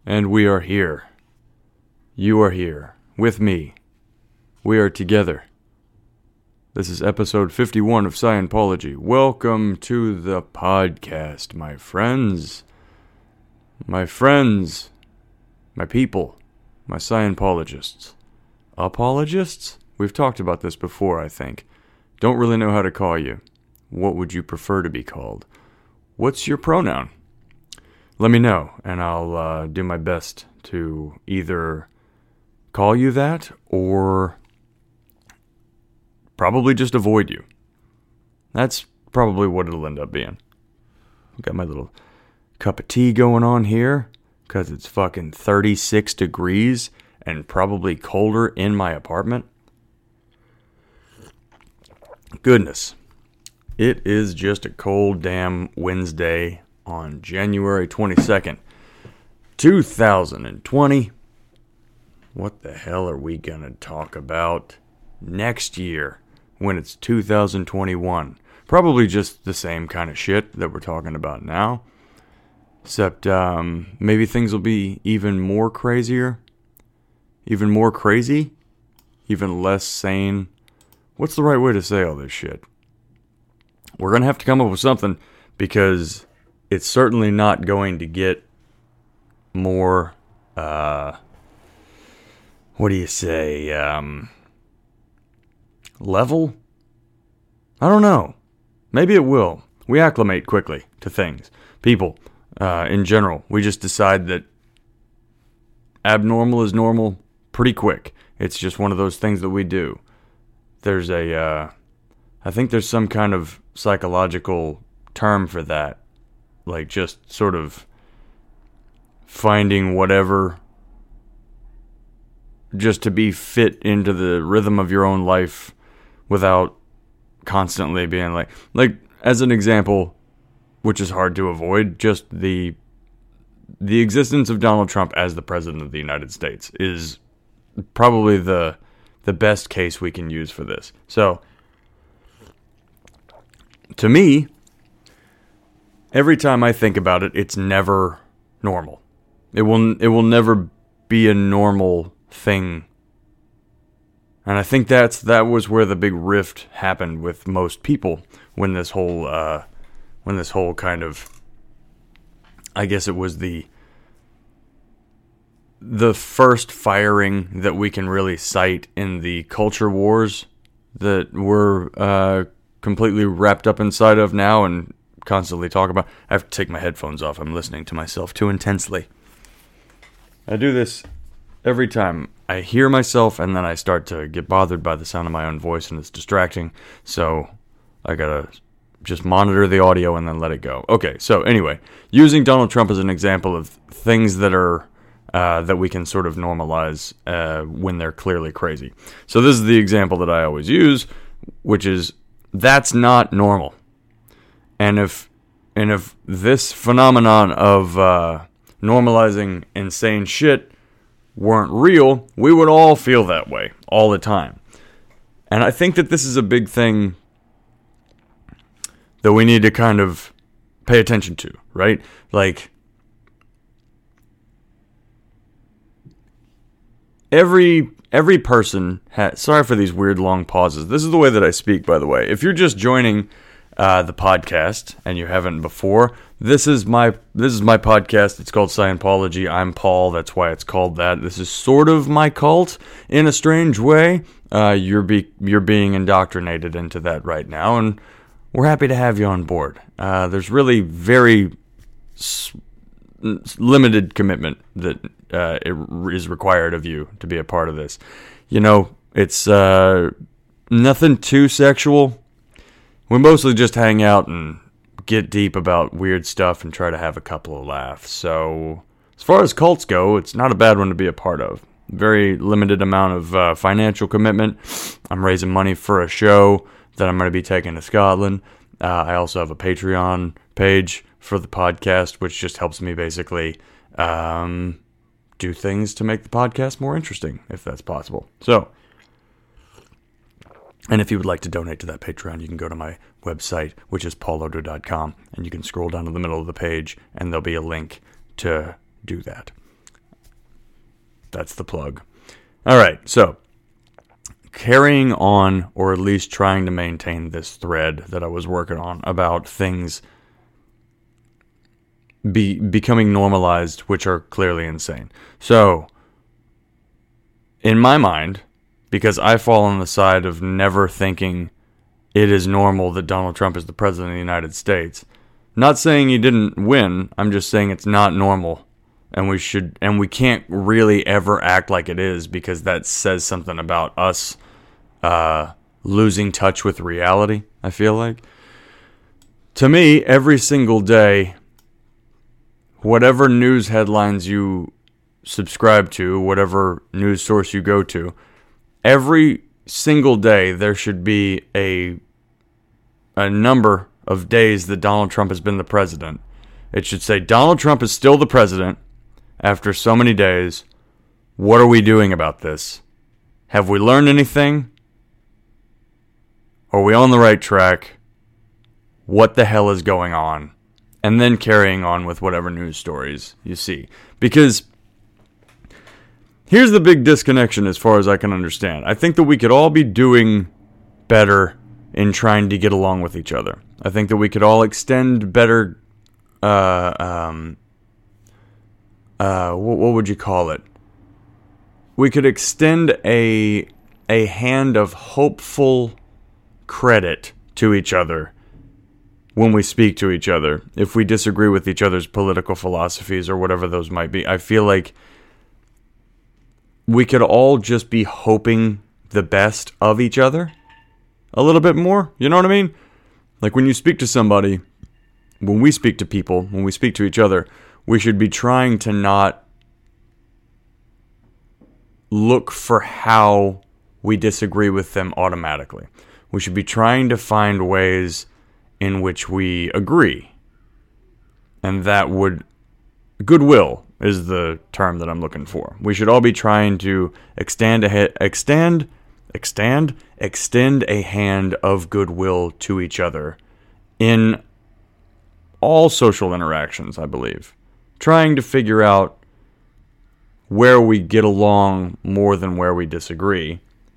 And we are here. You are here. With me. We are together. This is episode 51 of Scientology. Welcome to the podcast, my friends. My friends. My people. My Scientologists. Apologists? We've talked about this before, I think. Don't really know how to call you. What would you prefer to be called? What's your pronoun? Let me know, and I'll do my best to either call you that or probably just avoid you. That's probably what it'll end up being. Got my little cup of tea going on here because it's fucking 36 degrees and probably colder in my apartment. Goodness. It is just a cold damn Wednesday on January 22nd, 2020. What the hell are we gonna talk about next year when it's 2021? Probably just the same kind of shit that we're talking about now. Except maybe things will be even more crazier. Even more crazy. Even less sane. What's the right way to say all this shit? We're going to have to come up with something because it's certainly not going to get more, what do you say, level? I don't know. Maybe it will. We acclimate quickly to things. People, in general, we just decide that abnormal is normal pretty quick. It's just one of those things that we do. There's I think there's some kind of psychological term for that. Like just sort of finding whatever just to be fit into the rhythm of your own life without constantly being like as an example, which is hard to avoid, just the existence of Donald Trump as the president of the United States is probably the best case we can use for this. So, to me, every time I think about it, it's never normal. It will never be a normal thing. And I think that was where the big rift happened with most people when this whole kind of, I guess it was the first firing that we can really cite in the culture wars that we're completely wrapped up inside of now and constantly talk about. I have to take my headphones off. I'm listening to myself too intensely. I do this every time I hear myself, and then I start to get bothered by the sound of my own voice, and it's distracting. So I gotta just monitor the audio and then let it go. Okay, so anyway, using Donald Trump as an example of things that are that we can sort of normalize when they're clearly crazy. So this is the example that I always use, which is that's not normal. And if this phenomenon of normalizing insane shit weren't real, we would all feel that way all the time. And I think that this is a big thing that we need to kind of pay attention to, right? Like, every person has... Sorry for these weird long pauses. This is the way that I speak, by the way. If you're just joining the podcast and you haven't before, this is my podcast. It's called Scientology. I'm Paul. That's why it's called that. This is sort of my cult in a strange way. You're being indoctrinated into that right now, and we're happy to have you on board. There's really very limited commitment that it is required of you to be a part of this. You know, it's nothing too sexual. We mostly just hang out and get deep about weird stuff and try to have a couple of laughs. So, as far as cults go, it's not a bad one to be a part of. Very limited amount of financial commitment. I'm raising money for a show that I'm going to be taking to Scotland. I also have a Patreon page for the podcast, which just helps me basically do things to make the podcast more interesting, if that's possible. So, and if you would like to donate to that Patreon, you can go to my website, which is paulodo.com, and you can scroll down to the middle of the page, and there'll be a link to do that. That's the plug. All right, so carrying on, or at least trying to maintain this thread that I was working on about things becoming normalized, which are clearly insane. So, in my mind, because I fall on the side of never thinking it is normal that Donald Trump is the president of the United States. Not saying he didn't win, I'm just saying it's not normal. And we can't really ever act like it is, because that says something about us losing touch with reality, I feel like. To me, every single day, whatever news headlines you subscribe to, whatever news source you go to, every single day there should be a number of days that Donald Trump has been the president. It should say, Donald Trump is still the president after so many days. What are we doing about this? Have we learned anything? Are we on the right track? What the hell is going on? And then carrying on with whatever news stories you see. Because here's the big disconnection as far as I can understand. I think that we could all be doing better in trying to get along with each other. I think that we could all extend better, what would you call it? We could extend a hand of hopeful credit to each other when we speak to each other, if we disagree with each other's political philosophies or whatever those might be. I feel like we could all just be hoping the best of each other a little bit more. You know what I mean? Like when you speak to somebody, when we speak to people, when we speak to each other, we should be trying to not look for how we disagree with them automatically. We should be trying to find ways in which we agree. And that would... goodwill is the term that I'm looking for. We should all be trying to extend a hand of goodwill to each other in all social interactions, I believe. Trying to figure out where we get along more than where we disagree.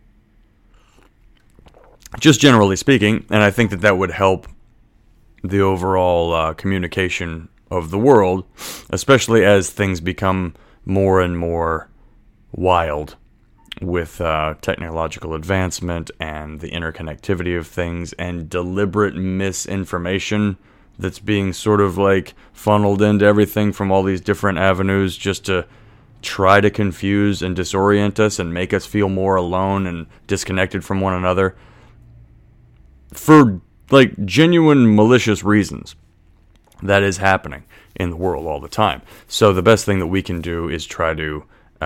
Just generally speaking, and I think that that would help the overall communication of the world, especially as things become more and more wild with technological advancement and the interconnectivity of things and deliberate misinformation that's being sort of like funneled into everything from all these different avenues just to try to confuse and disorient us and make us feel more alone and disconnected from one another for like genuine malicious reasons. That is happening in the world all the time. So the best thing that we can do is try to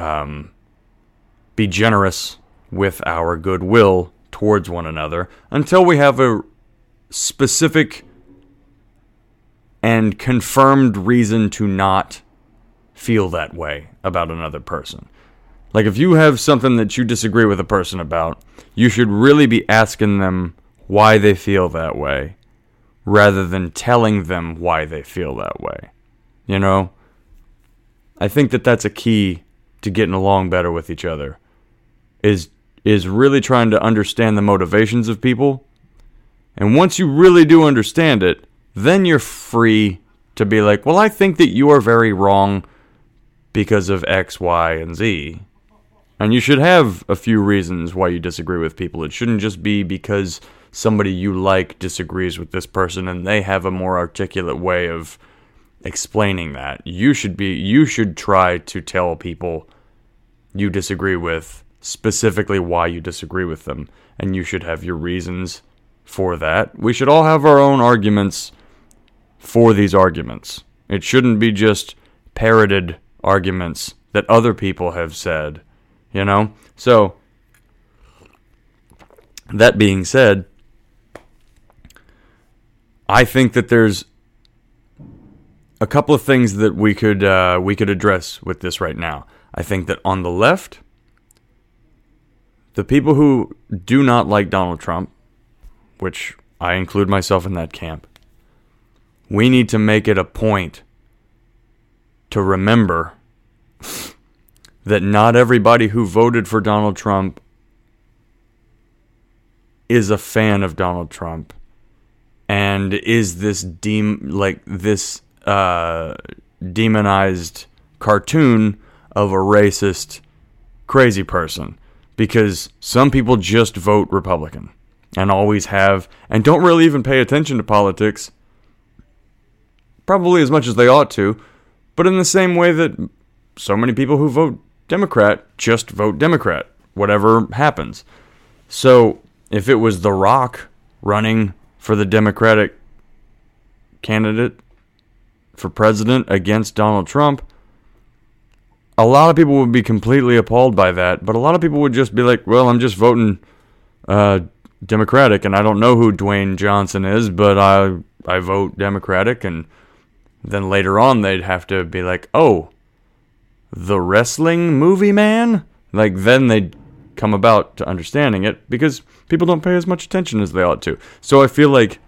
be generous with our goodwill towards one another until we have a specific and confirmed reason to not feel that way about another person. Like if you have something that you disagree with a person about, you should really be asking them why they feel that way rather than telling them why they feel that way. You know? I think that that's a key to getting along better with each other. Is really trying to understand the motivations of people. And once you really do understand it, then you're free to be like, well, I think that you are very wrong because of X, Y, and Z. And you should have a few reasons why you disagree with people. It shouldn't just be because somebody you like disagrees with this person and they have a more articulate way of explaining that. You should try to tell people you disagree with specifically why you disagree with them, and you should have your reasons for that. We should all have our own arguments for these arguments. It shouldn't be just parroted arguments that other people have said, you know? So, that being said, I think that there's a couple of things that we could address with this right now. I think that on the left, the people who do not like Donald Trump, which I include myself in that camp, we need to make it a point to remember that not everybody who voted for Donald Trump is a fan of Donald Trump and is this demonized cartoon of a racist crazy person, because some people just vote Republican and always have, and don't really even pay attention to politics, probably as much as they ought to, but in the same way that so many people who vote Democrat just vote Democrat, whatever happens. So if it was The Rock running for the Democratic candidate for president against Donald Trump, a lot of people would be completely appalled by that, but a lot of people would just be like, well, I'm just voting Democratic, and I don't know who Dwayne Johnson is, but I vote Democratic, and then later on they'd have to be like, oh, the wrestling movie man? Like, then they'd come about to understanding it, because people don't pay as much attention as they ought to. So I feel like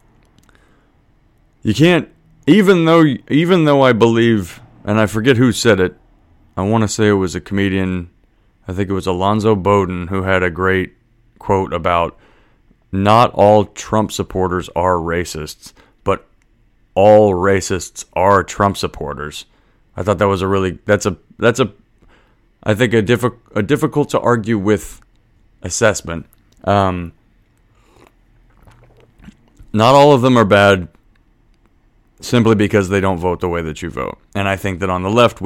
you can't, even though I believe, and I forget who said it, I want to say it was a comedian, I think it was Alonzo Bowden, who had a great quote about not all Trump supporters are racists, but all racists are Trump supporters. I thought that was I think a difficult to argue with assessment. Not all of them are bad simply because they don't vote the way that you vote. And I think that on the left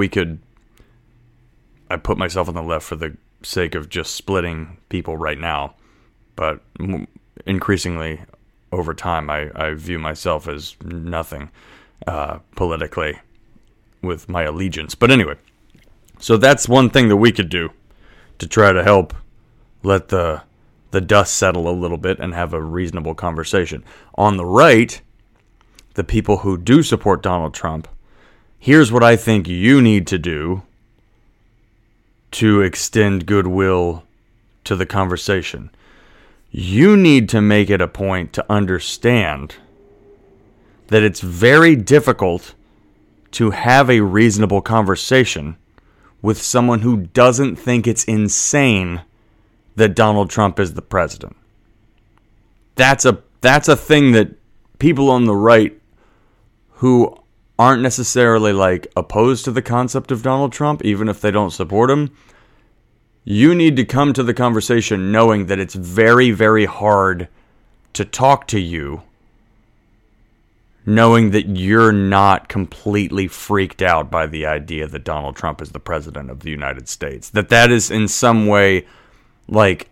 I put myself on the left for the sake of just splitting people right now, but increasingly over time I view myself as nothing politically with my allegiance. But anyway, so that's one thing that we could do to try to help let the dust settle a little bit and have a reasonable conversation. On the right, the people who do support Donald Trump, here's what I think you need to do to extend goodwill to the conversation. You need to make it a point to understand that it's very difficult to have a reasonable conversation with someone who doesn't think it's insane that Donald Trump is the president. That's a thing that people on the right who aren't necessarily like opposed to the concept of Donald Trump, even if they don't support him, you need to come to the conversation knowing that it's very, very hard to talk to you, knowing that you're not completely freaked out by the idea that Donald Trump is the president of the United States. That is in some way like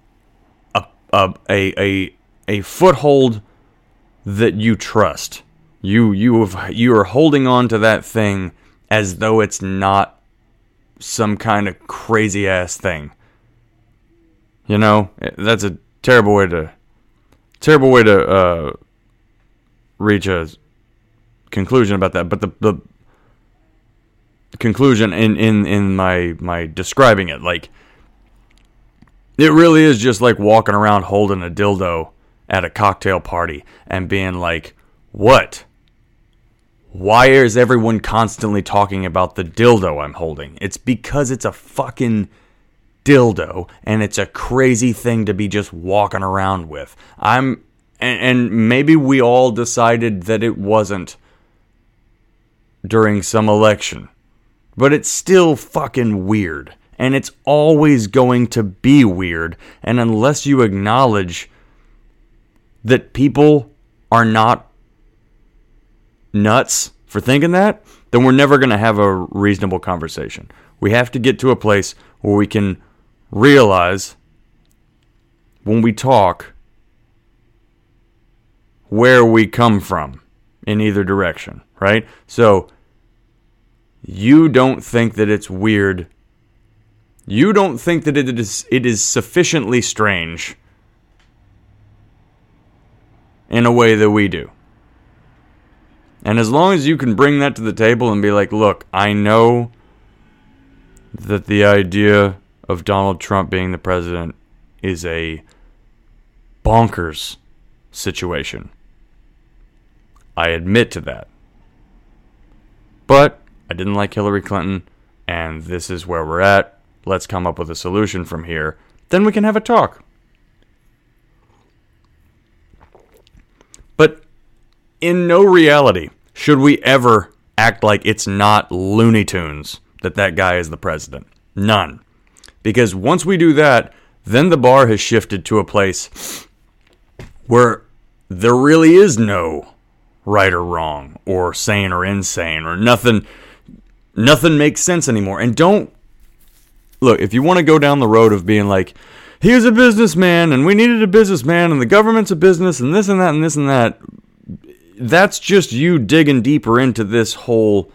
a foothold that you trust. You are holding on to that thing as though it's not some kind of crazy ass thing. You know, that's a terrible way to reach a conclusion about that. But the conclusion in my describing it, like, it really is just like walking around holding a dildo at a cocktail party and being like, what? Why is everyone constantly talking about the dildo I'm holding? It's because it's a fucking dildo, and it's a crazy thing to be just walking around with. And maybe we all decided that it wasn't during some election, but it's still fucking weird, and it's always going to be weird, and unless you acknowledge that people are not nuts for thinking that, then we're never going to have a reasonable conversation. We have to get to a place where we can realize when we talk where we come from in either direction, right? So you don't think that it's weird. You don't think that it is sufficiently strange in a way that we do. And as long as you can bring that to the table and be like, look, I know that the idea of Donald Trump being the president is a bonkers situation. I admit to that. But I didn't like Hillary Clinton, and and this is where we're at. Let's come up with a solution from here. Then we can have a talk. But in no reality should we ever act like it's not Looney Tunes that guy is the president. None. Because once we do that, then the bar has shifted to a place where there really is no right or wrong, or sane or insane, or nothing makes sense anymore. And don't, look, if you want to go down the road of being like, he was a businessman, and we needed a businessman, and the government's a business, and this and that, and this and that, that's just you digging deeper into this whole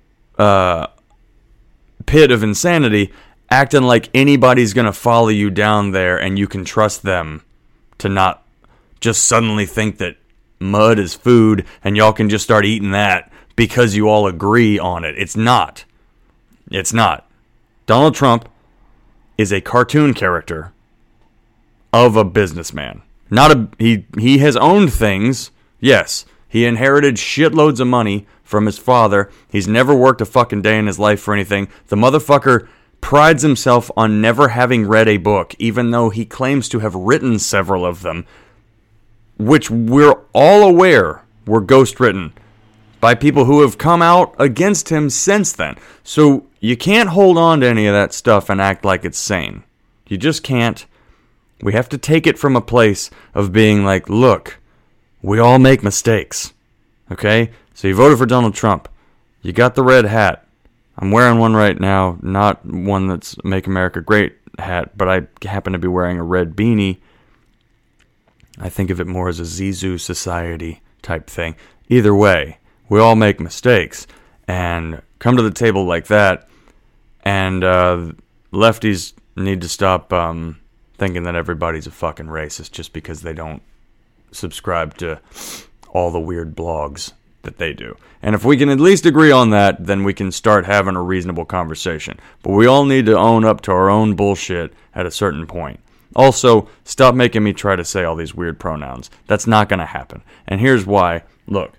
pit of insanity, acting like anybody's going to follow you down there and you can trust them to not just suddenly think that mud is food and y'all can just start eating that because you all agree on it. It's not. It's not. Donald Trump is a cartoon character of a businessman. He has owned things, yes. He inherited shitloads of money from his father. He's never worked a fucking day in his life for anything. The motherfucker prides himself on never having read a book, even though he claims to have written several of them, which we're all aware were ghostwritten by people who have come out against him since then. So you can't hold on to any of that stuff and act like it's sane. You just can't. We have to take it from a place of being like, look, we all make mistakes, okay? So you voted for Donald Trump. You got the red hat. I'm wearing one right now, not one that's Make America Great hat, but I happen to be wearing a red beanie. I think of it more as a Zizou Society type thing. Either way, we all make mistakes. And come to the table like that, and lefties need to stop thinking that everybody's a fucking racist just because they don't subscribe to all the weird blogs that they do. And if we can at least agree on that, then we can start having a reasonable conversation. But we all need to own up to our own bullshit at a certain point. Also, stop making me try to say all these weird pronouns. That's not going to happen. And here's why. Look,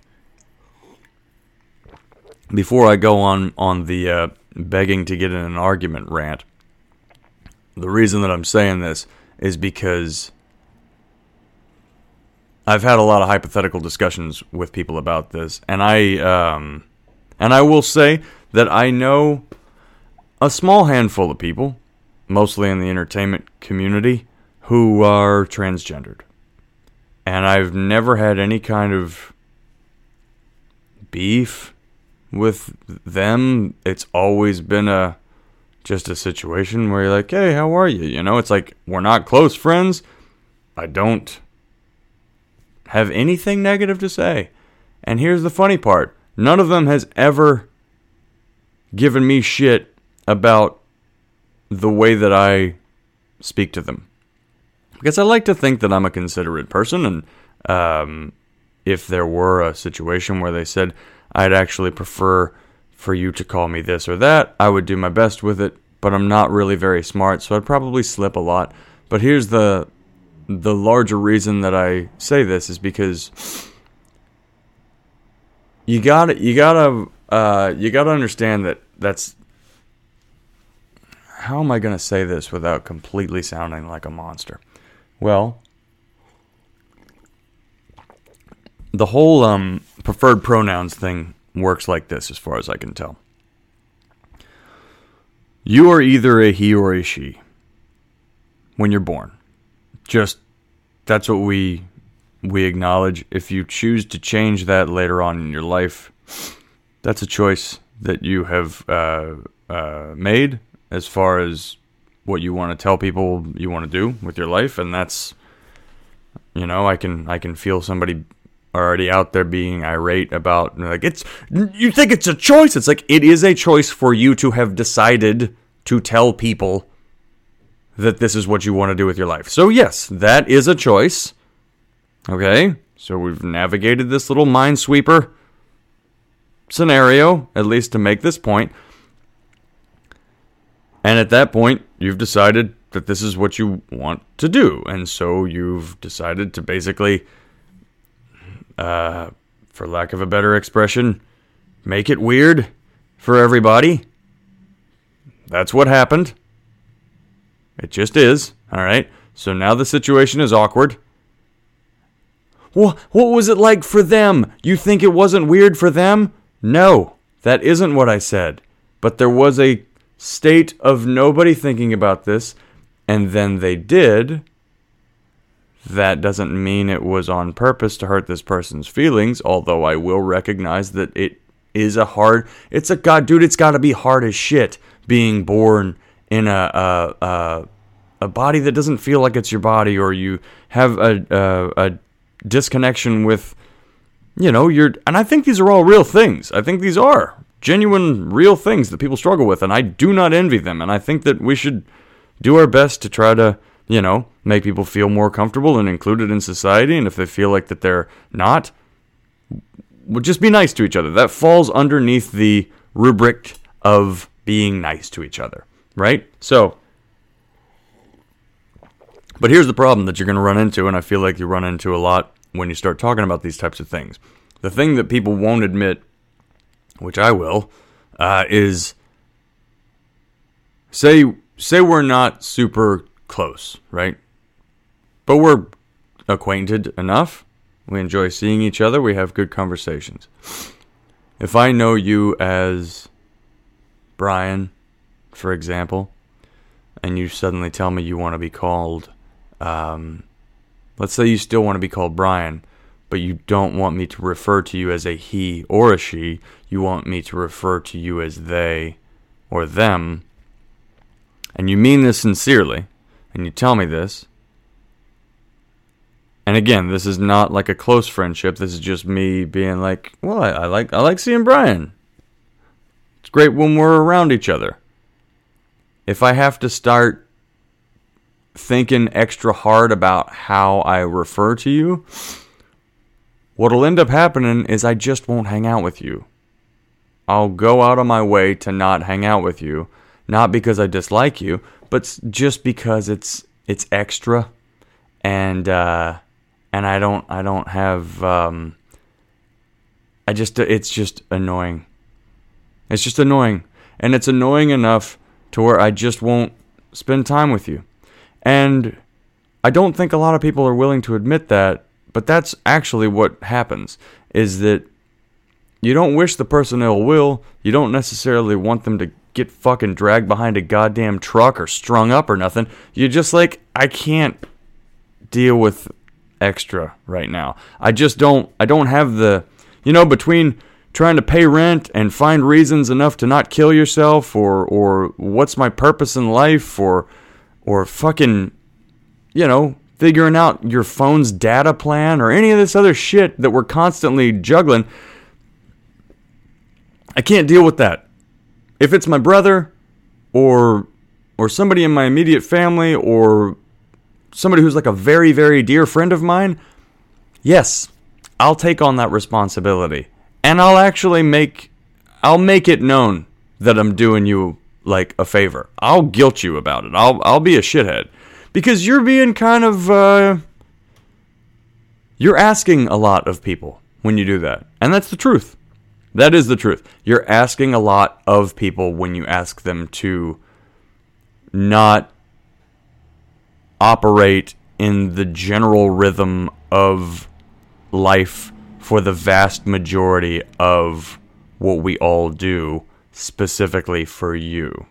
before I go on the begging to get in an argument rant, the reason that I'm saying this is because I've had a lot of hypothetical discussions with people about this, and I will say that I know a small handful of people, mostly in the entertainment community, who are transgendered. And I've never had any kind of beef with them. It's always been just a situation where you're like, hey, how are you? You know, it's like, we're not close friends. I don't have anything negative to say. And here's the funny part. None of them has ever given me shit about the way that I speak to them. Because I like to think that I'm a considerate person, and if there were a situation where they said, I'd actually prefer for you to call me this or that, I would do my best with it, but I'm not really very smart, so I'd probably slip a lot. But here's the larger reason that I say this is because you gotta understand that that's, how am I gonna say this without completely sounding like a monster? Well, the whole preferred pronouns thing works like this, as far as I can tell. You are either a he or a she when you're born. Just, that's what we acknowledge. If you choose to change that later on in your life, that's a choice that you have made as far as what you want to tell people you want to do with your life. And that's, you know, I can feel somebody already out there being irate about, like, you think it's a choice. It's like, it is a choice for you to have decided to tell people that this is what you want to do with your life. So yes, that is a choice. Okay, so we've navigated this little minesweeper scenario, at least to make this point. And at that point, you've decided that this is what you want to do. And so you've decided to basically, for lack of a better expression, make it weird for everybody. That's what happened. It just is. All right. So now the situation is awkward. Well, what was it like for them? You think it wasn't weird for them? No, that isn't what I said. But there was a state of nobody thinking about this, and then they did. That doesn't mean it was on purpose to hurt this person's feelings, although I will recognize that it is it's got to be hard as shit being born in a body that doesn't feel like it's your body, or you have a disconnection with, and I think these are all real things. I think these are genuine, real things that people struggle with, and I do not envy them, and I think that we should do our best to try to, make people feel more comfortable and included in society, and if they feel like that they're not, we'll just be nice to each other. That falls underneath the rubric of being nice to each other, right? So, but here's the problem that you're going to run into, and I feel like you run into a lot when you start talking about these types of things. The thing that people won't admit, which I will, is say we're not super close, right? But we're acquainted enough. We enjoy seeing each other. We have good conversations. If I know you as Brian, for example, and you suddenly tell me you want to be called, let's say you still want to be called Brian, but you don't want me to refer to you as a he or a she. You want me to refer to you as they or them. And you mean this sincerely, and you tell me this. And again, this is not like a close friendship. This is just me being like, well, I like seeing Brian. It's great when we're around each other. If I have to start thinking extra hard about how I refer to you, what'll end up happening is I just won't hang out with you. I'll go out of my way to not hang out with you, not because I dislike you, but just because it's extra, and I don't have it's just annoying. It's just annoying, and it's annoying enough to where I just won't spend time with you. And I don't think a lot of people are willing to admit that, but that's actually what happens, is that you don't wish the person ill will. You don't necessarily want them to get fucking dragged behind a goddamn truck or strung up or nothing. You're just like, I can't deal with extra right now. I don't have the, between trying to pay rent and find reasons enough to not kill yourself, or what's my purpose in life, or fucking, figuring out your phone's data plan, or any of this other shit that we're constantly juggling. I can't deal with that. If it's my brother, or somebody in my immediate family, or somebody who's like a very, very dear friend of mine, yes, I'll take on that responsibility. And I'll make it known that I'm doing you like a favor. I'll guilt you about it. I'll be a shithead. Because you're being kind of, you're asking a lot of people when you do that. And that's the truth. That is the truth. You're asking a lot of people when you ask them to not operate in the general rhythm of life for the vast majority of what we all do, specifically for you.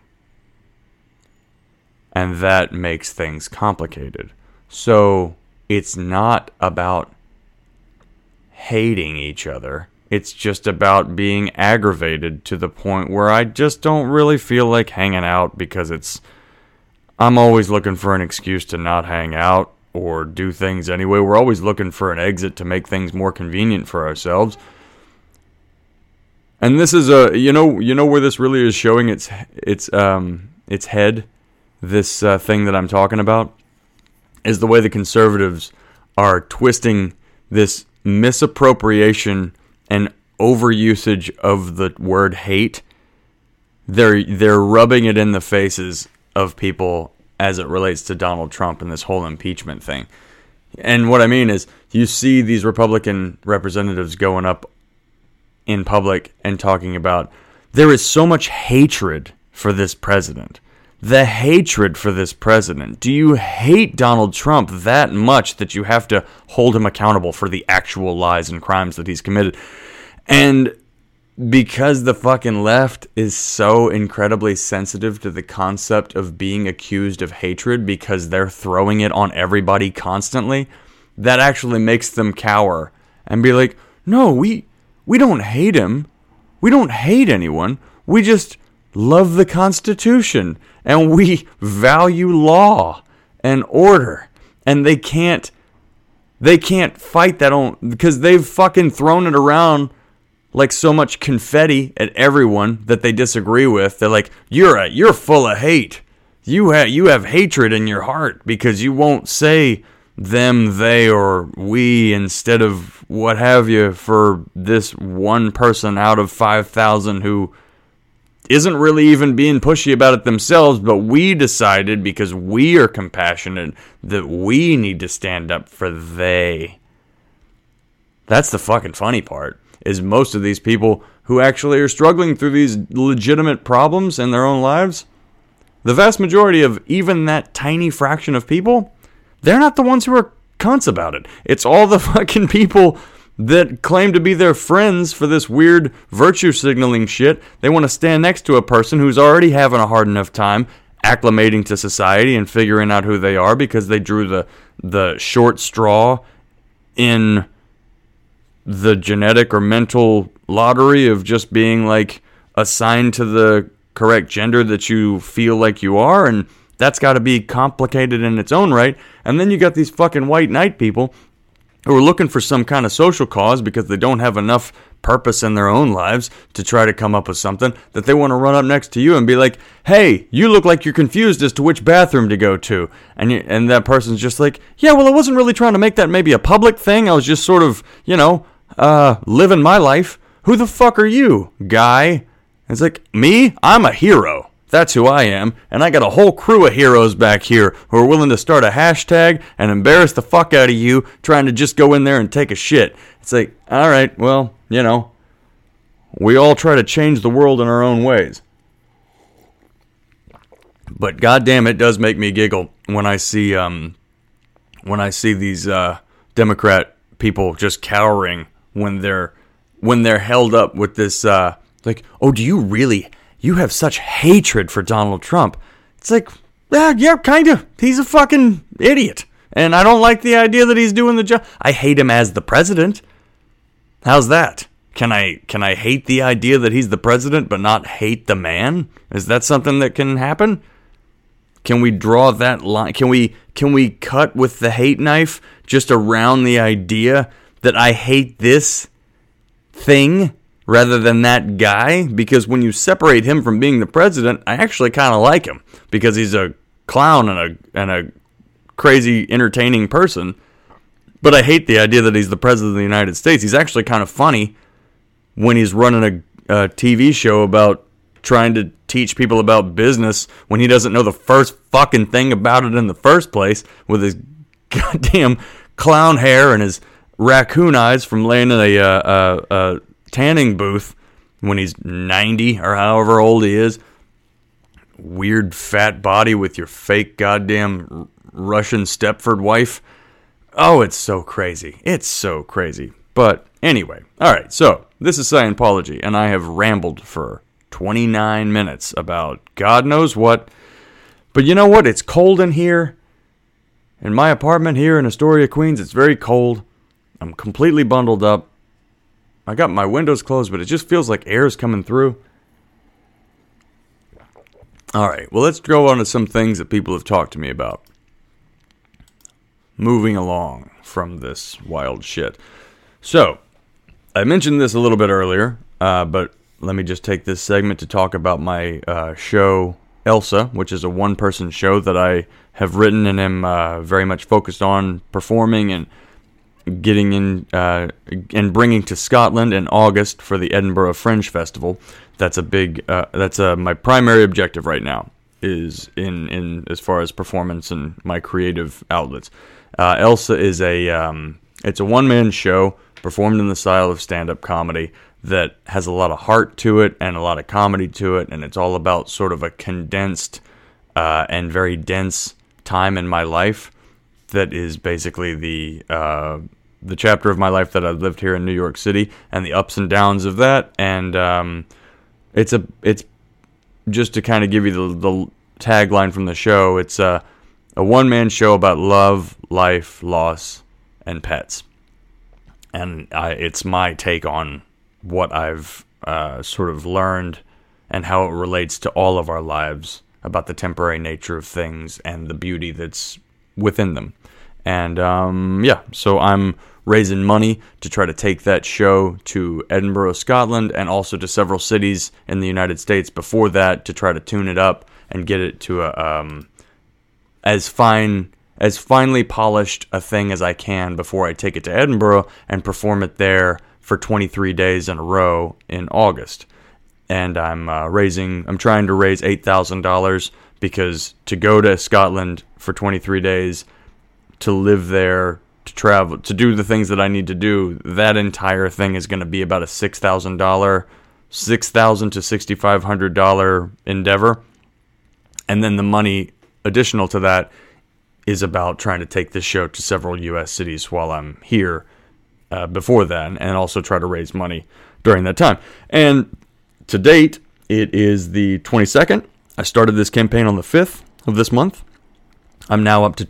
And that makes things complicated. So it's not about hating each other. It's just about being aggravated to the point where I just don't really feel like hanging out, because I'm always looking for an excuse to not hang out or do things anyway. We're always looking for an exit to make things more convenient for ourselves. And this is where this really is showing its head. This thing that I'm talking about is the way the conservatives are twisting this misappropriation and overusage of the word hate. They're rubbing it in the faces of people as it relates to Donald Trump and this whole impeachment thing. And what I mean is, you see these Republican representatives going up in public and talking about, there is so much hatred for this president. The hatred for this president. Do you hate Donald Trump that much that you have to hold him accountable for the actual lies and crimes that he's committed? And because the fucking left is so incredibly sensitive to the concept of being accused of hatred because they're throwing it on everybody constantly, that actually makes them cower and be like, no, we don't hate him. We don't hate anyone. We just love the Constitution. And we value law and order. And they can't fight that on, because they've fucking thrown it around like so much confetti at everyone that they disagree with. They're like, you're full of hate. You have hatred in your heart because you won't say them, they, or we instead of what have you for this one person out of 5,000 who isn't really even being pushy about it themselves, but we decided because we are compassionate that we need to stand up for they. That's the fucking funny part, is most of these people who actually are struggling through these legitimate problems in their own lives, the vast majority of even that tiny fraction of people, they're not the ones who are cunts about it. It's all the fucking people that claim to be their friends for this weird virtue signaling shit. They want to stand next to a person who's already having a hard enough time acclimating to society and figuring out who they are because they drew the short straw in the genetic or mental lottery of just being like assigned to the correct gender that you feel like you are, and that's got to be complicated in its own right. And then you got these fucking white knight people who are looking for some kind of social cause because they don't have enough purpose in their own lives to try to come up with something that they want to run up next to you and be like, hey, you look like you're confused as to which bathroom to go to. And that person's just like, yeah, well, I wasn't really trying to make that maybe a public thing. I was just sort of, living my life. Who the fuck are you, guy? It's like, me? I'm a hero. That's who I am, and I got a whole crew of heroes back here who are willing to start a hashtag and embarrass the fuck out of you trying to just go in there and take a shit. It's like, all right, well, we all try to change the world in our own ways. But goddamn, it does make me giggle when I see these Democrat people just cowering when they're held up with this like, oh, do you really? You have such hatred for Donald Trump. It's like, yeah, kind of. He's a fucking idiot. And I don't like the idea that he's doing the job. I hate him as the president. How's that? Can I hate the idea that he's the president but not hate the man? Is that something that can happen? Can we draw that line? Can we cut with the hate knife just around the idea that I hate this thing rather than that guy? Because when you separate him from being the president, I actually kind of like him because he's a clown and a crazy entertaining person. But I hate the idea that he's the president of the United States. He's actually kind of funny when he's running a TV show about trying to teach people about business when he doesn't know the first fucking thing about it in the first place, with his goddamn clown hair and his raccoon eyes from laying in a tanning booth when he's 90 or however old he is. Weird fat body with your fake goddamn Russian Stepford wife. Oh, it's so crazy. It's so crazy. But anyway, alright, so this is Scientology, and I have rambled for 29 minutes about God knows what. But you know what? It's cold in here. In my apartment here in Astoria, Queens, it's very cold. I'm completely bundled up. I got my windows closed, but it just feels like air's coming through. Alright, well, let's go on to some things that people have talked to me about. Moving along from this wild shit. So, I mentioned this a little bit earlier, but let me just take this segment to talk about my show, Elsa, which is a one-person show that I have written and am very much focused on performing and getting in and bringing to Scotland in August for the Edinburgh Fringe Festival. That's a big. That's my primary objective right now, is in as far as performance and my creative outlets. Elsa is it's a one-man show performed in the style of stand-up comedy that has a lot of heart to it and a lot of comedy to it, and it's all about sort of a condensed and very dense time in my life that is basically the chapter of my life that I've lived here in New York City and the ups and downs of that. And it's just to kind of give you the tagline from the show. It's a one-man show about love, life, loss, and pets. And it's my take on what I've sort of learned and how it relates to all of our lives about the temporary nature of things and the beauty that's within them. And so I'm raising money to try to take that show to Edinburgh, Scotland, and also to several cities in the United States before that, to try to tune it up and get it to as finely polished a thing as I can before I take it to Edinburgh and perform it there for 23 days in a row in August. And I'm trying to raise $8,000, because to go to Scotland for 23 days, to live there, to travel, to do the things that I need to do, that entire thing is going to be about a $6,000 to $6,500 endeavor. And then the money additional to that is about trying to take this show to several U.S. cities while I'm here before then, and also try to raise money during that time. And to date, it is the 22nd. I started this campaign on the 5th of this month. I'm now up to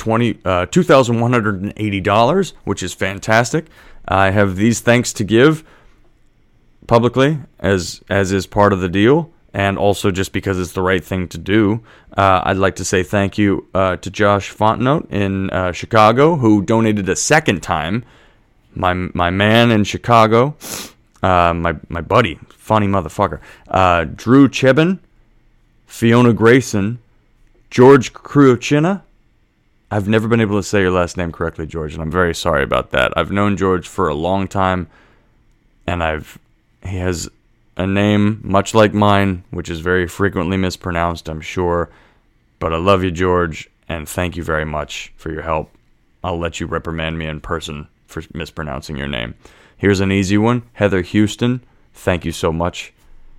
$2,180, which is fantastic. I have these thanks to give publicly, as is part of the deal, and also just because it's the right thing to do. I'd like to say thank you to Josh Fontenot in Chicago, who donated a second time. My man in Chicago, my buddy, funny motherfucker, Drew Chebin, Fiona Grayson, George Cruchina. I've never been able to say your last name correctly, George, and I'm very sorry about that. I've known George for a long time, and he has a name much like mine, which is very frequently mispronounced, I'm sure. But I love you, George, and thank you very much for your help. I'll let you reprimand me in person for mispronouncing your name. Here's an easy one. Heather Houston, thank you so much.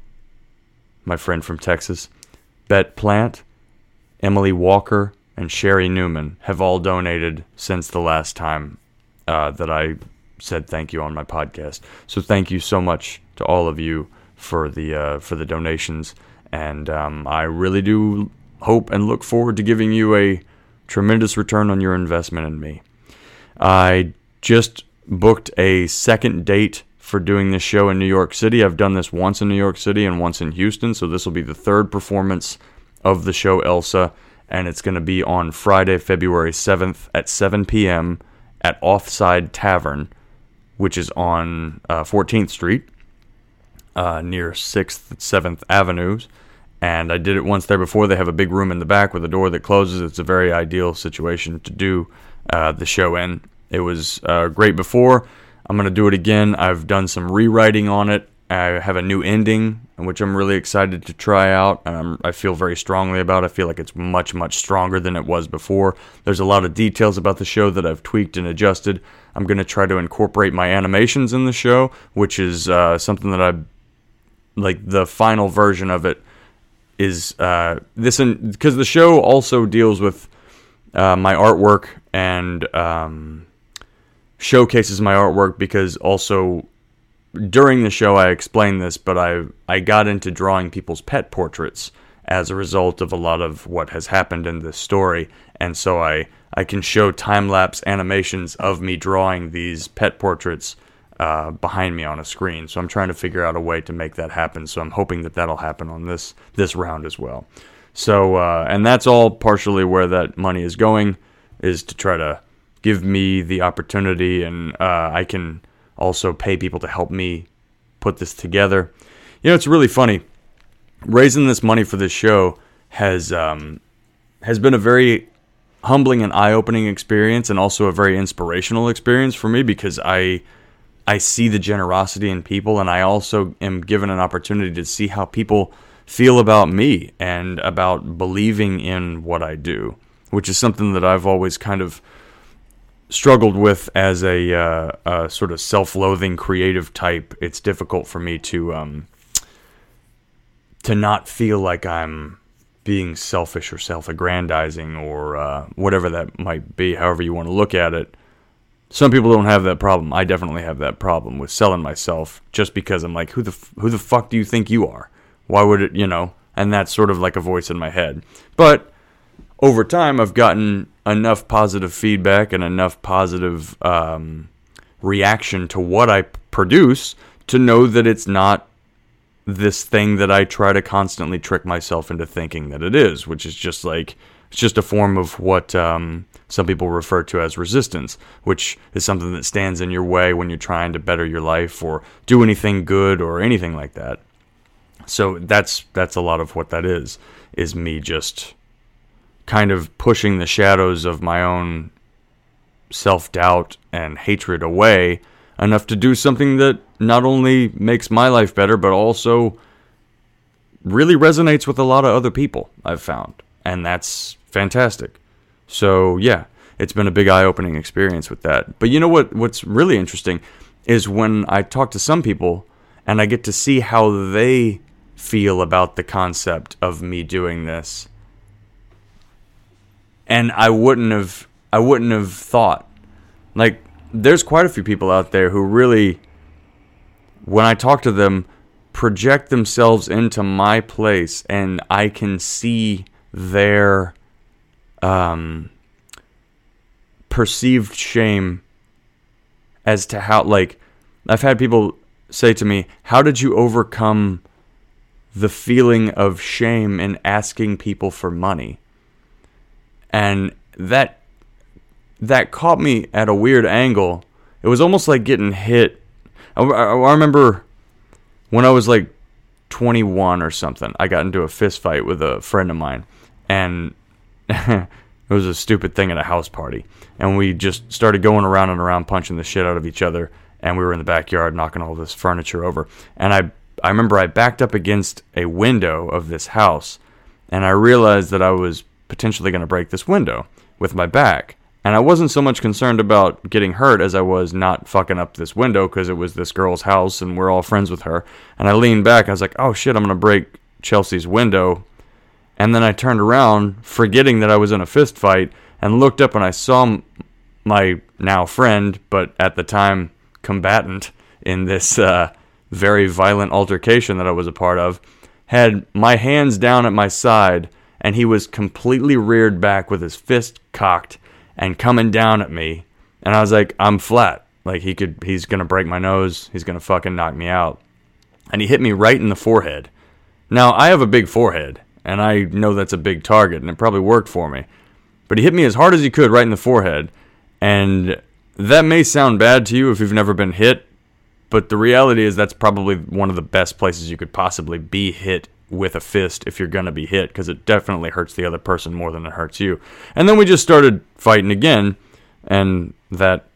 My friend from Texas. Bet Plant, Emily Walker, and Sherry Newman have all donated since the last time that I said thank you on my podcast. So thank you so much to all of you for the donations, and I really do hope and look forward to giving you a tremendous return on your investment in me. I just booked a second date for doing this show in New York City. I've done this once in New York City and once in Houston, so this will be the third performance of the show Elsa, and it's going to be on Friday, February 7th at 7 p.m. at Offside Tavern, which is on 14th Street, near 6th and 7th Avenues. And I did it once there before. They have a big room in the back with a door that closes. It's a very ideal situation to do the show in. It was great before. I'm going to do it again. I've done some rewriting on it. I have a new ending, which I'm really excited to try out. I feel very strongly about it. I feel like it's much, much stronger than it was before. There's a lot of details about the show that I've tweaked and adjusted. I'm going to try to incorporate my animations in the show, which is something that the final version of it is because the show also deals with my artwork and showcases my artwork, because also during the show I explained this, but I got into drawing people's pet portraits as a result of a lot of what has happened in this story, and so I can show time-lapse animations of me drawing these pet portraits behind me on a screen. So I'm trying to figure out a way to make that happen, so I'm hoping that that'll happen on this round as well. So and that's all partially where that money is going, is to try to give me the opportunity, and I can also pay people to help me put this together. You know, it's really funny. Raising this money for this show has been a very humbling and eye-opening experience, and also a very inspirational experience for me, because I see the generosity in people, and I also am given an opportunity to see how people feel about me and about believing in what I do, which is something that I've always kind of struggled with as a sort of self-loathing creative type. It's difficult for me to not feel like I'm being selfish or self-aggrandizing or whatever that might be, however you want to look at it. Some people don't have that problem. I definitely have that problem with selling myself just because I'm like, who the fuck do you think you are? Why would it, And that's sort of like a voice in my head. But over time, I've gotten enough positive feedback and enough positive reaction to what I produce to know that it's not this thing that I try to constantly trick myself into thinking that it is, which is just like, it's just a form of what some people refer to as resistance, which is something that stands in your way when you're trying to better your life or do anything good or anything like that. So that's a lot of what that is me just kind of pushing the shadows of my own self-doubt and hatred away enough to do something that not only makes my life better, but also really resonates with a lot of other people, I've found. And that's fantastic. So, yeah, it's been a big eye-opening experience with that. But you know what's really interesting is when I talk to some people and I get to see how they feel about the concept of me doing this. And I wouldn't have thought. Like, there's quite a few people out there who really, when I talk to them, project themselves into my place, and I can see their perceived shame as to how, like, I've had people say to me, how did you overcome the feeling of shame in asking people for money? And that caught me at a weird angle. It was almost like getting hit. I remember when I was like 21 or something, I got into a fist fight with a friend of mine, and it was a stupid thing at a house party. And we just started going around and around punching the shit out of each other, and we were in the backyard knocking all this furniture over. And I remember I backed up against a window of this house, and I realized that I was potentially going to break this window with my back. And I wasn't so much concerned about getting hurt as I was not fucking up this window because it was this girl's house and we're all friends with her. And I leaned back. I was like, oh shit, I'm going to break Chelsea's window. And then I turned around, forgetting that I was in a fist fight, and looked up and I saw my now friend, but at the time combatant in this very violent altercation that I was a part of, had my hands down at my side, and he was completely reared back with his fist cocked and coming down at me. And I was like, I'm flat. Like, he's going to break my nose. He's going to fucking knock me out. And he hit me right in the forehead. Now, I have a big forehead, and I know that's a big target, and it probably worked for me. But he hit me as hard as he could right in the forehead. And that may sound bad to you if you've never been hit, but the reality is that's probably one of the best places you could possibly be hit with a fist if you're going to be hit, because it definitely hurts the other person more than it hurts you. And then we just started fighting again, and that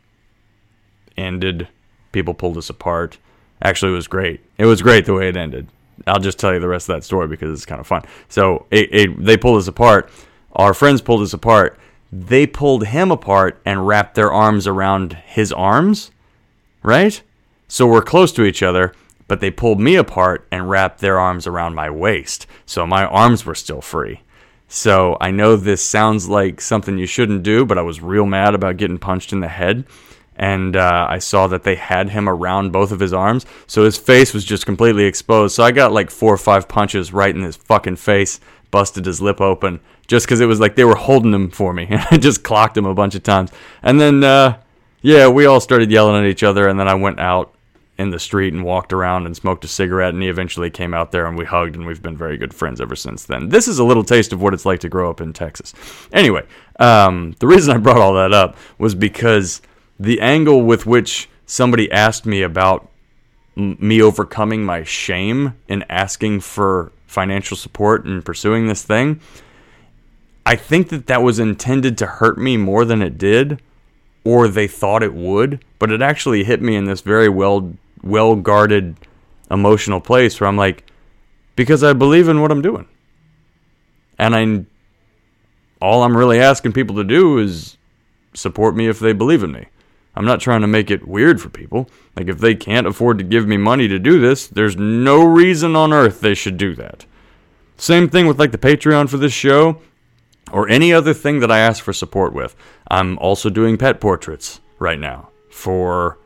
ended. People pulled us apart. Actually, it was great. It was great the way it ended. I'll just tell you the rest of that story because it's kind of fun. So they pulled us apart. Our friends pulled us apart. They pulled him apart and wrapped their arms around his arms, right? So we're close to each other, but they pulled me apart and wrapped their arms around my waist. So my arms were still free. So I know this sounds like something you shouldn't do, but I was real mad about getting punched in the head. And I saw that they had him around both of his arms. So his face was just completely exposed. So I got like 4 or 5 punches right in his fucking face, busted his lip open, just because it was like they were holding him for me. And I just clocked him a bunch of times. And then, we all started yelling at each other. And then I went out in the street and walked around and smoked a cigarette, and he eventually came out there and we hugged, and we've been very good friends ever since then. This is a little taste of what it's like to grow up in Texas. Anyway, the reason I brought all that up was because the angle with which somebody asked me about me overcoming my shame in asking for financial support and pursuing this thing, I think that was intended to hurt me more than it did, or they thought it would, but it actually hit me in this very well-guarded emotional place where I'm like, because I believe in what I'm doing. And all I'm really asking people to do is support me if they believe in me. I'm not trying to make it weird for people. Like, if they can't afford to give me money to do this, there's no reason on earth they should do that. Same thing with, like, the Patreon for this show, or any other thing that I ask for support with. I'm also doing pet portraits right now. For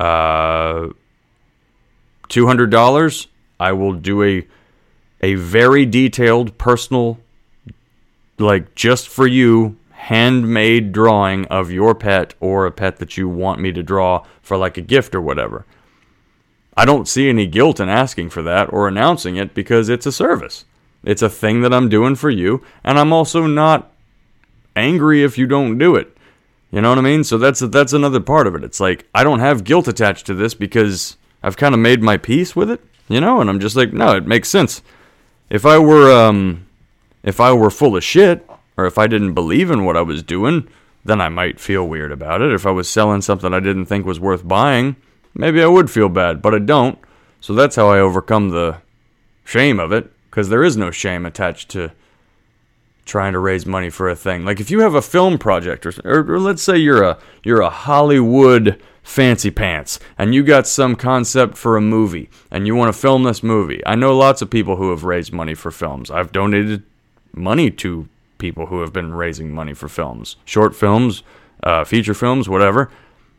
$200, I will do a very detailed, personal, like, just for you, handmade drawing of your pet or a pet that you want me to draw for, like, a gift or whatever. I don't see any guilt in asking for that or announcing it because it's a service. It's a thing that I'm doing for you, and I'm also not angry if you don't do it. You know what I mean? So that's another part of it. It's like, I don't have guilt attached to this because I've kind of made my peace with it, you know? And I'm just like, no, it makes sense. If I were full of shit, or if I didn't believe in what I was doing, then I might feel weird about it. If I was selling something I didn't think was worth buying, maybe I would feel bad, but I don't. So that's how I overcome the shame of it, because there is no shame attached to trying to raise money for a thing. Like, if you have a film project, or let's say you're a Hollywood fancy pants, and you got some concept for a movie, and you want to film this movie. I know lots of people who have raised money for films. I've donated money to people who have been raising money for films. Short films, feature films, whatever.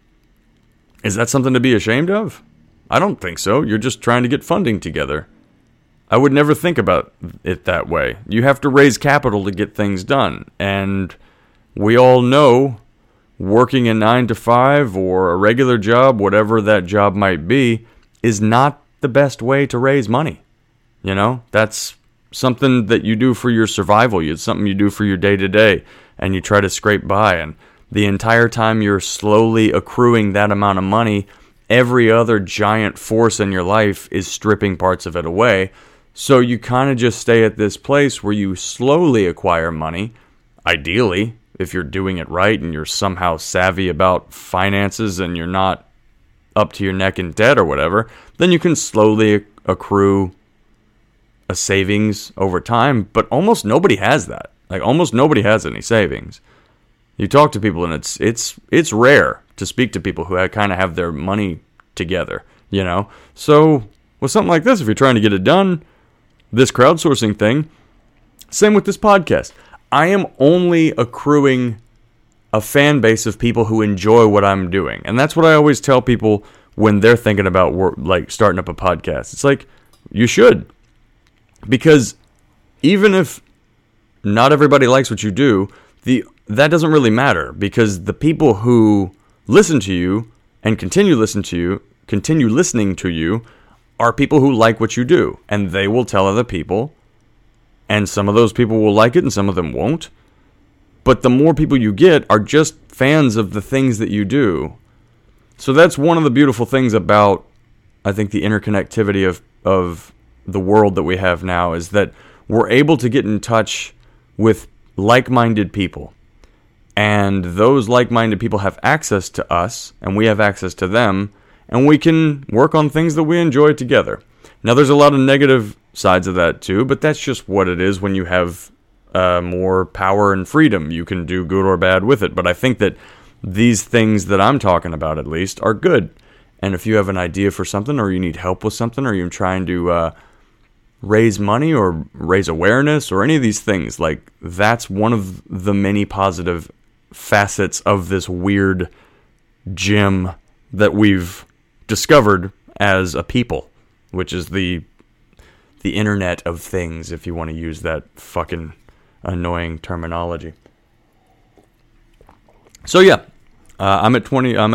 Is that something to be ashamed of? I don't think so. You're just trying to get funding together. I would never think about it that way. You have to raise capital to get things done. And we all know working a 9-to-5 or a regular job, whatever that job might be, is not the best way to raise money. You know, that's something that you do for your survival. It's something you do for your day-to-day, and you try to scrape by. And the entire time you're slowly accruing that amount of money, every other giant force in your life is stripping parts of it away. So you kind of just stay at this place where you slowly acquire money. Ideally, if you're doing it right and you're somehow savvy about finances and you're not up to your neck in debt or whatever, then you can slowly accrue a savings over time. But almost nobody has that. Like, almost nobody has any savings. You talk to people and it's rare to speak to people who kind of have their money together, you know? So with something like this, if you're trying to get it done, this crowdsourcing thing, same with this podcast. I am only accruing a fan base of people who enjoy what I'm doing. And that's what I always tell people when they're thinking about like starting up a podcast. It's like, you should. Because even if not everybody likes what you do, that doesn't really matter, because the people who listen to you and continue listening to you are people who like what you do, and they will tell other people, and some of those people will like it and some of them won't. But the more people you get are just fans of the things that you do. So that's one of the beautiful things about, I think, the interconnectivity of the world that we have now, is that we're able to get in touch with like-minded people. And those like-minded people have access to us, and we have access to them, and we can work on things that we enjoy together. Now, there's a lot of negative sides of that too, but that's just what it is when you have more power and freedom. You can do good or bad with it. But I think that these things that I'm talking about, at least, are good. And if you have an idea for something, or you need help with something, or you're trying to raise money or raise awareness or any of these things, like, that's one of the many positive facets of this weird gem that we've discovered as a people, which is the Internet of Things, if you want to use that fucking annoying terminology. So yeah, I'm at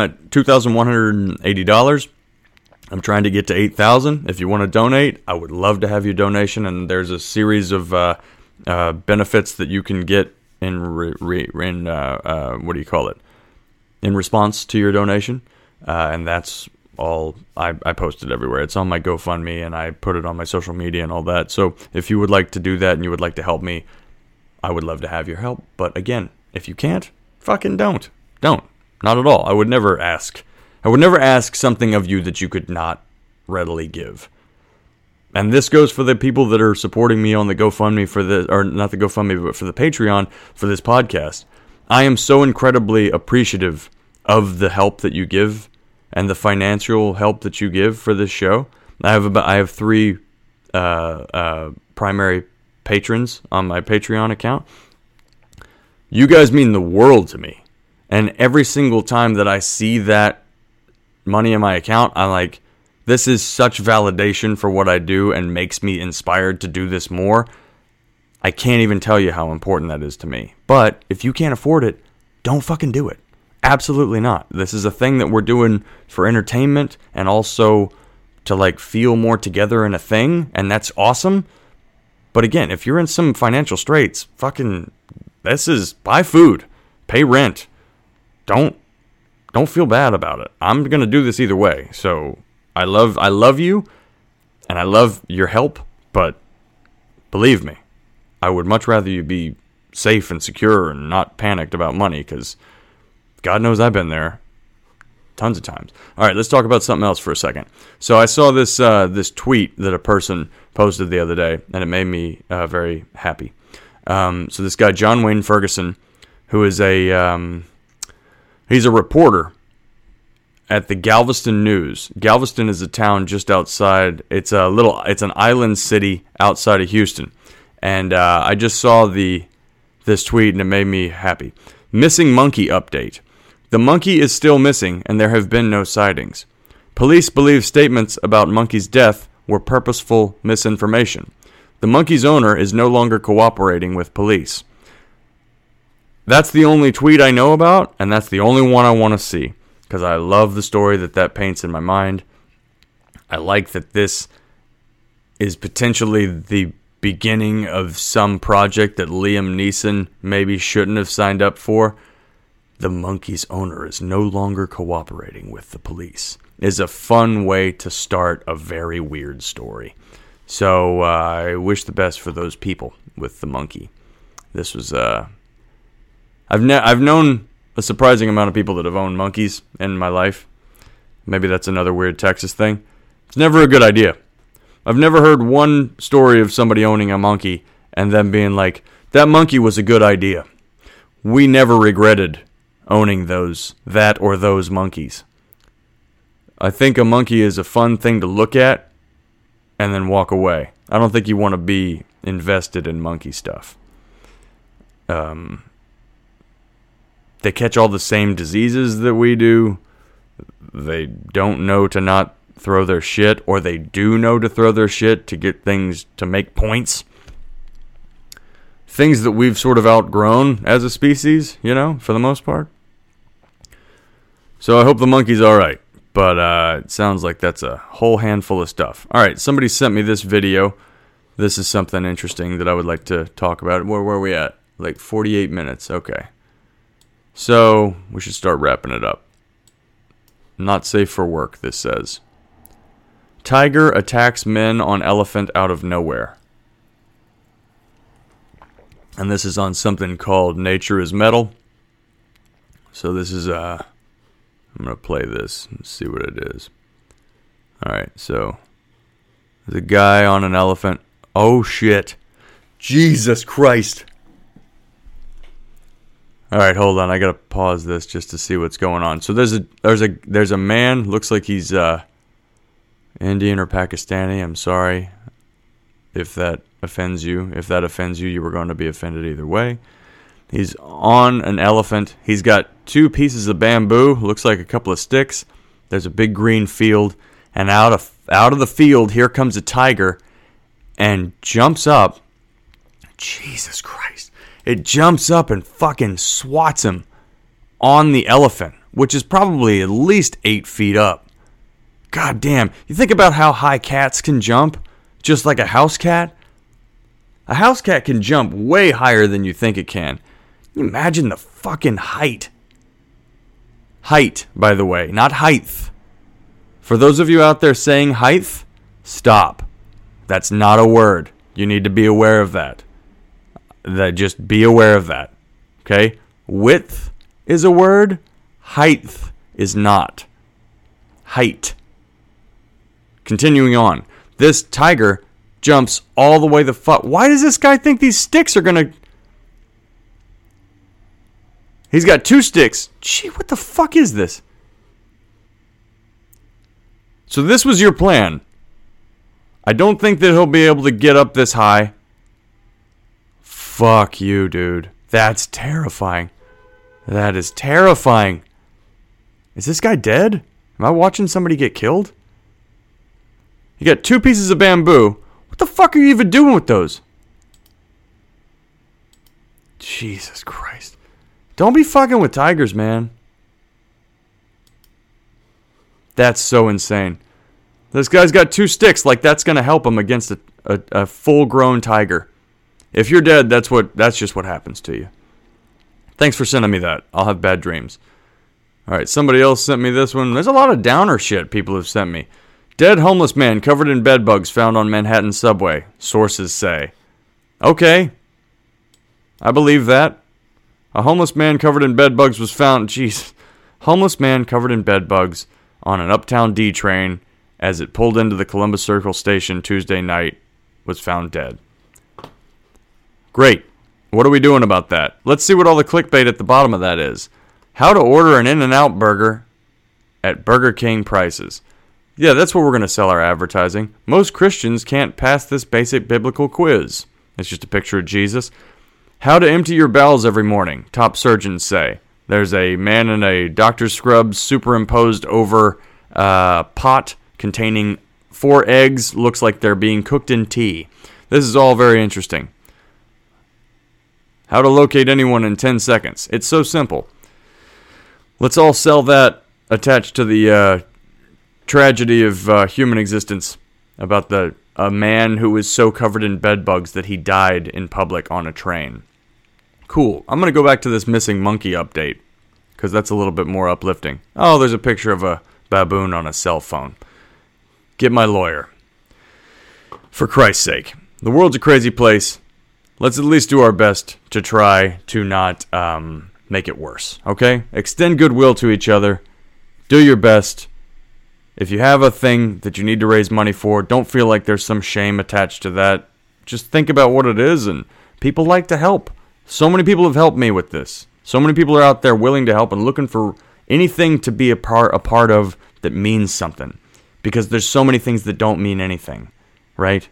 $2,180. I'm trying to get to $8,000. If you want to donate, I would love to have your donation. And there's a series of benefits that you can get in in response to your donation. And that's all I posted everywhere. It's on my GoFundMe, and I put it on my social media and all that. So if you would like to do that and you would like to help me, I would love to have your help. But again, if you can't, fucking don't. Not at all. I would never ask something of you that you could not readily give. And this goes for the people that are supporting me on the GoFundMe for this, or not the GoFundMe, but for the Patreon for this podcast. I am so incredibly appreciative of the help that you give and the financial help that you give for this show. I have 3 primary patrons on my Patreon account. You guys mean the world to me. And every single time that I see that money in my account, I'm like, this is such validation for what I do and makes me inspired to do this more. I can't even tell you how important that is to me. But if you can't afford it, don't fucking do it. Absolutely not. This is a thing that we're doing for entertainment and also to like feel more together in a thing, and that's awesome. But again, if you're in some financial straits, fucking buy food, pay rent. Don't feel bad about it. I'm going to do this either way. So I love you and I love your help, but believe me, I would much rather you be safe and secure and not panicked about money, because God knows I've been there tons of times. All right, let's talk about something else for a second. So I saw this tweet that a person posted the other day, and it made me very happy. So this guy, John Wayne Ferguson, who is he's a reporter at the Galveston News. Galveston is a town just outside. It's an island city outside of Houston. And I just saw this tweet, and it made me happy. Missing monkey update. The monkey is still missing, and there have been no sightings. Police believe statements about monkey's death were purposeful misinformation. The monkey's owner is no longer cooperating with police. That's the only tweet I know about, and that's the only one I want to see, because I love the story that paints in my mind. I like that this is potentially the beginning of some project that Liam Neeson maybe shouldn't have signed up for. The monkey's owner is no longer cooperating with the police. Is a fun way to start a very weird story. So I wish the best for those people with the monkey. This was I've known a surprising amount of people that have owned monkeys in my life. Maybe that's another weird Texas thing. It's never a good idea. I've never heard one story of somebody owning a monkey and them being like, that monkey was a good idea. We never regretted owning that or those monkeys. I think a monkey is a fun thing to look at and then walk away. I don't think you want to be invested in monkey stuff. They catch all the same diseases that we do. They don't know to not throw their shit, or they do know to throw their shit to get things, to make points. Things that we've sort of outgrown as a species, for the most part. So I hope the monkey's alright. But it sounds like that's a whole handful of stuff. Alright, somebody sent me this video. This is something interesting that I would like to talk about. Where are we at? Like 48 minutes. Okay. So we should start wrapping it up. Not safe for work, this says. Tiger attacks men on elephant out of nowhere. And this is on something called Nature is Metal. So this is, I'm going to play this and see what it is. Alright, so there's a guy on an elephant. Oh shit. Jesus Christ. Alright, hold on. I got to pause this just to see what's going on. So there's a man, looks like he's Indian or Pakistani. I'm sorry if that offends you. If that offends you, you were going to be offended either way. He's on an elephant. He's got 2 pieces of bamboo. Looks like a couple of sticks. There's a big green field. And out of the field, here comes a tiger and jumps up. Jesus Christ. It jumps up and fucking swats him on the elephant, which is probably at least 8 feet up. God damn. You think about how high cats can jump, just like a house cat? A house cat can jump way higher than you think it can. Can you imagine the fucking height? Height, by the way, not height. For those of you out there saying height, stop. That's not a word. You need to be aware of that. Just be aware of that. Okay? Width is a word. Height is not. Height. Continuing on. This tiger jumps all the way the fuck. Why does this guy think these sticks are gonna... He's got 2 sticks. Gee, what the fuck is this? So this was your plan. I don't think that he'll be able to get up this high. Fuck you, dude. That's terrifying. That is terrifying. Is this guy dead? Am I watching somebody get killed? You got 2 pieces of bamboo. What the fuck are you even doing with those? Jesus Christ. Don't be fucking with tigers, man. That's so insane. This guy's got 2 sticks, like that's gonna help him against a full-grown tiger. If you're dead, that's just what happens to you. Thanks for sending me that. I'll have bad dreams. Alright, somebody else sent me this one. There's a lot of downer shit people have sent me. Dead homeless man covered in bed bugs found on Manhattan subway, sources say. Okay. I believe that. A homeless man covered in bed bugs was found... Jeez. Homeless man covered in bed bugs on an Uptown D train as it pulled into the Columbus Circle station Tuesday night was found dead. Great. What are we doing about that? Let's see what all the clickbait at the bottom of that is. How to order an In-N-Out burger at Burger King prices. Yeah, that's what we're going to sell our advertising. Most Christians can't pass this basic biblical quiz. It's just a picture of Jesus. How to empty your bowels every morning, top surgeons say. There's a man in a doctor's scrubs superimposed over a pot containing 4 eggs. Looks like they're being cooked in tea. This is all very interesting. How to locate anyone in 10 seconds. It's so simple. Let's all sell that attached to the tragedy of human existence about a man who was so covered in bed bugs that he died in public on a train. Cool. I'm going to go back to this missing monkey update because that's a little bit more uplifting. Oh, there's a picture of a baboon on a cell phone. Get my lawyer. For Christ's sake. The world's a crazy place. Let's at least do our best to try to not make it worse, okay? Extend goodwill to each other. Do your best. If you have a thing that you need to raise money for, don't feel like there's some shame attached to that. Just think about what it is, and people like to help. So many people have helped me with this. So many people are out there willing to help and looking for anything to be a part of that means something. Because there's so many things that don't mean anything, right?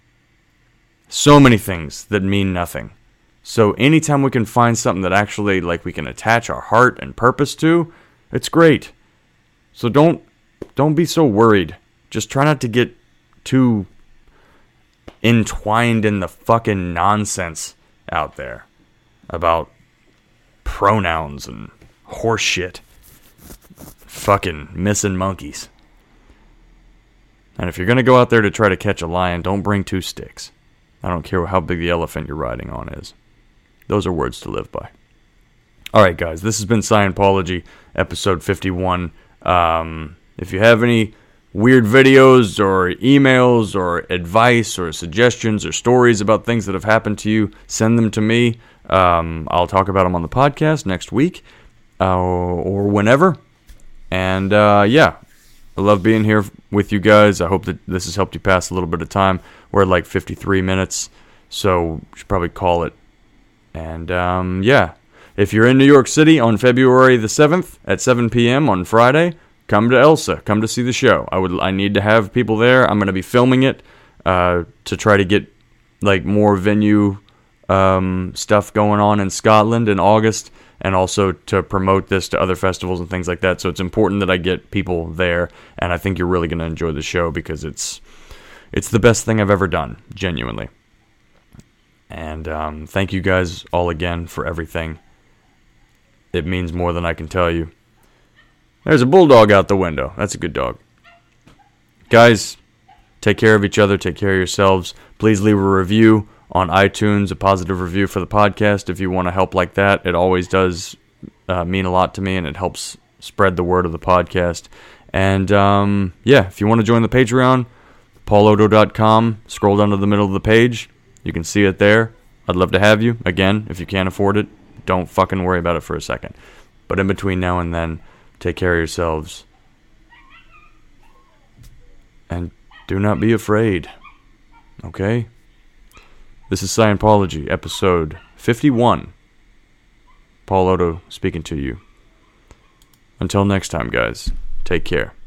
So many things that mean nothing. So anytime we can find something that actually, like, we can attach our heart and purpose to, it's great. So don't be so worried. Just try not to get too entwined in the fucking nonsense out there about pronouns and horse shit. Fucking missing monkeys. And if you're going to go out there to try to catch a lion, don't bring 2 sticks. I don't care how big the elephant you're riding on is. Those are words to live by. Alright guys, this has been Scientology, episode 51. If you have any weird videos or emails or advice or suggestions or stories about things that have happened to you, send them to me. I'll talk about them on the podcast next week or whenever. And yeah, I love being here with you guys. I hope that this has helped you pass a little bit of time. We're at like 53 minutes, so we should probably call it. And yeah, if you're in New York City on February the 7th at 7 p.m. on Friday, come to Elsa. Come to see the show. I need to have people there. I'm going to be filming it to try to get like more venue stuff going on in Scotland in August, and also to promote this to other festivals and things like that. So it's important that I get people there, and I think you're really going to enjoy the show because it's the best thing I've ever done, genuinely. And thank you guys all again for everything. It means more than I can tell you. There's a bulldog out the window. That's a good dog. Guys, take care of each other. Take care of yourselves. Please leave a review on iTunes, a positive review for the podcast if you want to help like that. It always does mean a lot to me, and it helps spread the word of the podcast. And yeah, if you want to join the Patreon, paulodo.com, scroll down to the middle of the page. You can see it there. I'd love to have you. Again, if you can't afford it, don't fucking worry about it for a second. But in between now and then, take care of yourselves. And do not be afraid. Okay? This is Scientology, episode 51. Paul Otto speaking to you. Until next time, guys, take care.